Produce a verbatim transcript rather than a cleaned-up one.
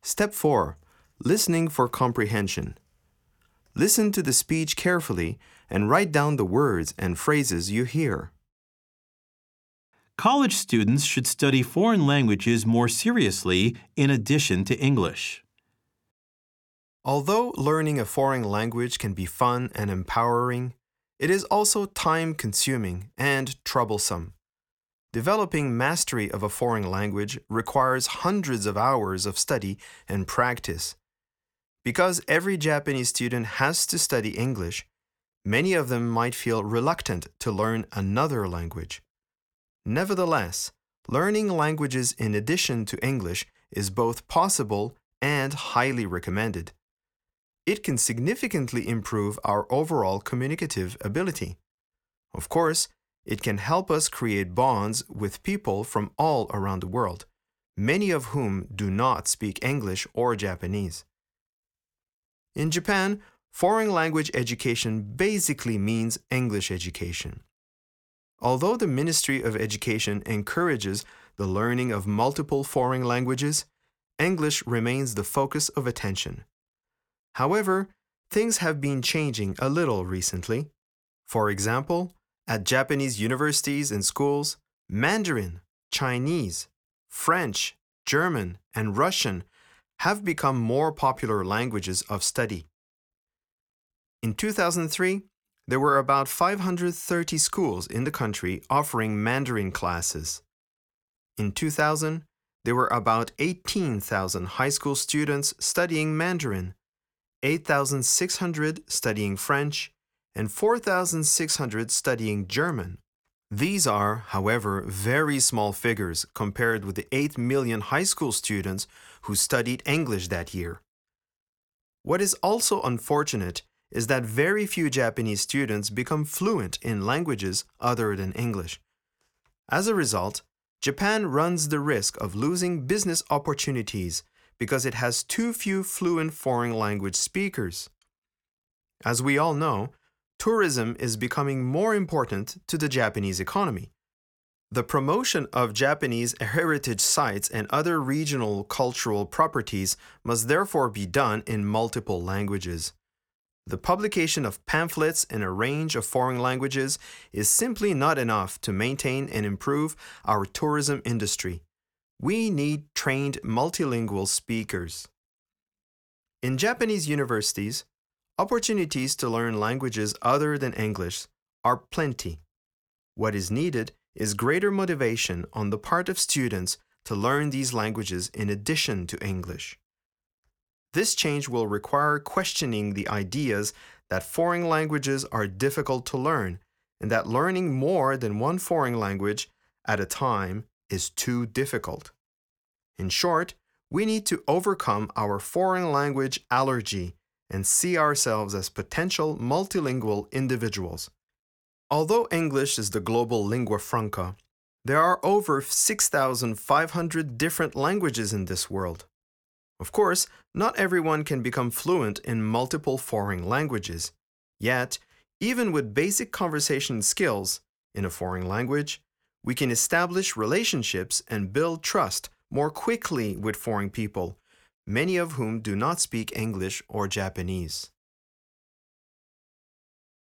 Step four. Listening for comprehension. Listen to the speech carefully and write down the words and phrases you hear. College students should study foreign languages more seriously in addition to English. Although learning a foreign language can be fun and empowering, it is also time-consuming and troublesome. Developing mastery of a foreign language requires hundreds of hours of study and practice. Because every Japanese student has to study English, many of them might feel reluctant to learn another language. Nevertheless, learning languages in addition to English is both possible and highly recommended. It can significantly improve our overall communicative ability. Of course, it can help us create bonds with people from all around the world, many of whom do not speak English or Japanese. In Japan, foreign language education basically means English education. Although the Ministry of Education encourages the learning of multiple foreign languages, English remains the focus of attention. However, things have been changing a little recently. For example, at Japanese universities and schools, Mandarin, Chinese, French, German, and Russian have become more popular languages of study. In two thousand three, there were about five hundred thirty schools in the country offering Mandarin classes. In two thousand, there were about eighteen thousand high school students studying Mandarin, eight thousand six hundred studying French, and four thousand six hundred studying German. These are, however, very small figures compared with the eight million high school students who studied English that year. What is also unfortunate is that very few Japanese students become fluent in languages other than English. As a result, Japan runs the risk of losing business opportunities because it has too few fluent foreign language speakers. As we all know, tourism is becoming more important to the Japanese economy. The promotion of Japanese heritage sites and other regional cultural properties must therefore be done in multiple languages. The publication of pamphlets in a range of foreign languages is simply not enough to maintain and improve our tourism industry. We need trained multilingual speakers. In Japanese universities, opportunities to learn languages other than English are plenty. What is needed is greater motivation on the part of students to learn these languages in addition to English. This change will require questioning the ideas that foreign languages are difficult to learn and that learning more than one foreign language at a time is too difficult. In short, we need to overcome our foreign language allergy and see ourselves as potential multilingual individuals. Although English is the global lingua franca, there are over six thousand five hundred different languages in this world. Of course, not everyone can become fluent in multiple foreign languages. Yet, even with basic conversation skills in a foreign language, we can establish relationships and build trust more quickly with foreign people, many of whom do not speak English or Japanese.